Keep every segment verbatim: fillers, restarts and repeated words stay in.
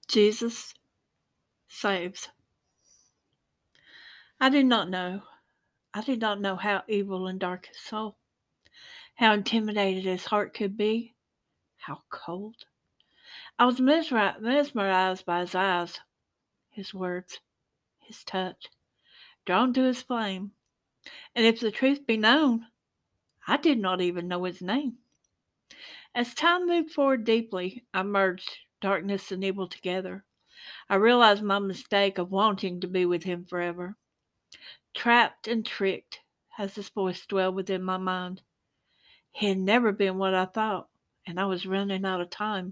Jesus saves. I did not know. I did not know how evil and dark his soul, how intimidated his heart could be, how cold. I was mesmer- mesmerized by his eyes, his words, his touch, drawn to his flame. And if the truth be known, I did not even know his name. As time moved forward deeply, I merged darkness and evil together. I realized my mistake of wanting to be with him forever. Trapped and tricked as this voice dwelled within my mind. He had never been what I thought, and I was running out of time.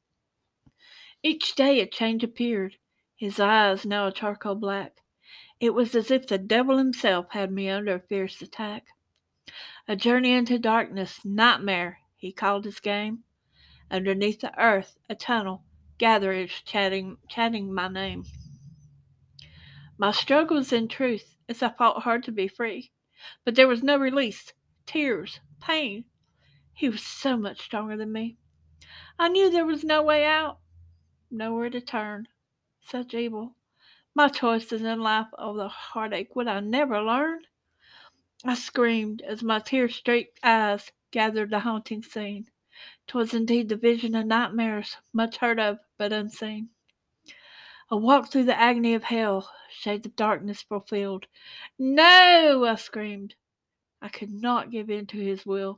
Each day a change appeared, his eyes now a charcoal black. It was as if the devil himself had me under a fierce attack. A journey into darkness, nightmare, he called his game. Underneath the earth, a tunnel, gatherers chatting, chanting my name. My struggle was in truth, as I fought hard to be free. But there was no release, tears, pain. He was so much stronger than me. I knew there was no way out, nowhere to turn. Such evil. My choices in life, oh, the heartache would I never learn? I screamed as my tear-streaked eyes gathered the haunting scene. 'Twas indeed the vision of nightmares, much heard of, but unseen. A walk through the agony of hell, shades of darkness fulfilled. No! I screamed. I could not give in to his will.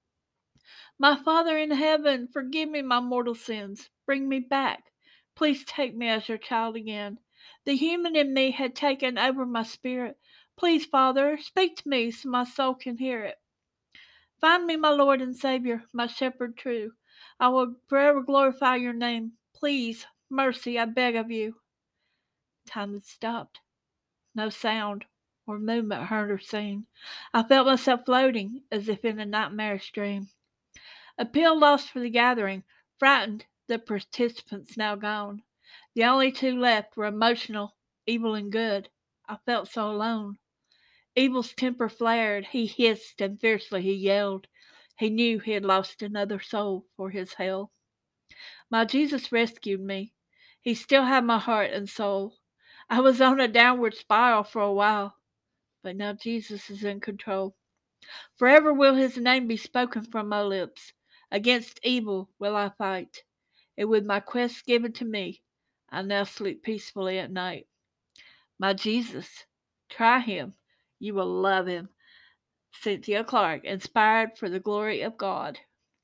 My Father in heaven, forgive me my mortal sins. Bring me back. Please take me as your child again. The human in me had taken over my spirit. Please, Father, speak to me so my soul can hear it. Find me, my Lord and Savior, my shepherd true. I will forever glorify your name. Please, mercy, I beg of you. Time had stopped. No sound or movement heard or seen. I felt myself floating as if in a nightmarish dream. Appeal lost for the gathering, frightened, the participants now gone. The only two left were emotional, evil and good. I felt so alone. Evil's temper flared. He hissed and fiercely he yelled. He knew he had lost another soul for his hell. My Jesus rescued me. He still had my heart and soul. I was on a downward spiral for a while, but now Jesus is in control. Forever will his name be spoken from my lips. Against evil will I fight, and with my quest given to me, I now sleep peacefully at night. My Jesus, try him. You will love him. Cynthia Clark, inspired for the glory of God.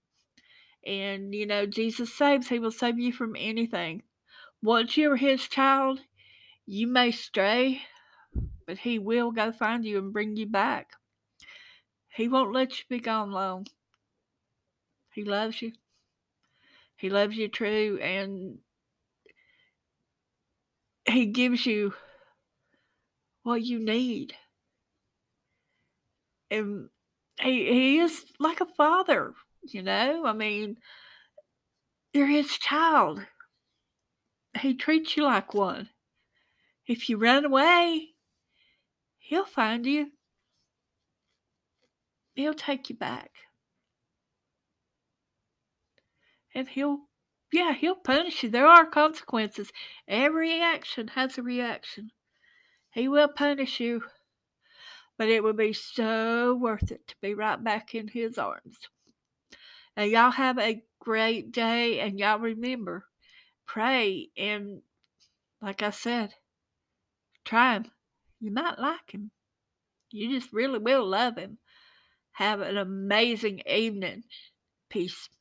And, you know, Jesus saves. He will save you from anything. Once you're his child, you may stray, but he will go find you and bring you back. He won't let you be gone long. He loves you. He loves you true, and he gives you what you need. And he he is like a father, you know? I mean, you're his child. He treats you like one. If you run away, he'll find you. He'll take you back. And he'll, yeah, he'll punish you. There are consequences. Every action has a reaction. He will punish you, but it will be so worth it to be right back in his arms. And y'all have a great day, and y'all remember, pray, and like I said, try him. You might like him. You just really will love him. Have an amazing evening. Peace.